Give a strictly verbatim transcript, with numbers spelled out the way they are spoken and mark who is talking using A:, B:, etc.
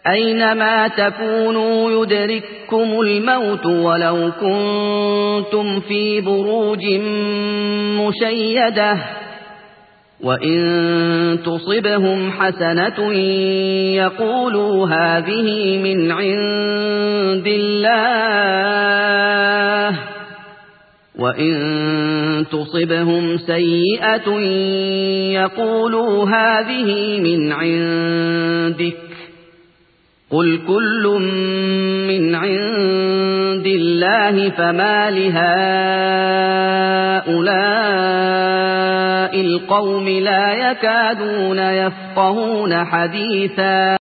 A: أينما تكونوا يدرككم الموت ولو كنتم في بروج مشيدة وإن تصبهم حسنة يقولوا هذه من عند الله وإن تصبهم سيئة يقولوا هذه من عندك قل كل من عند الله فما لهؤلاء القوم لا يكادون يفقهون حديثا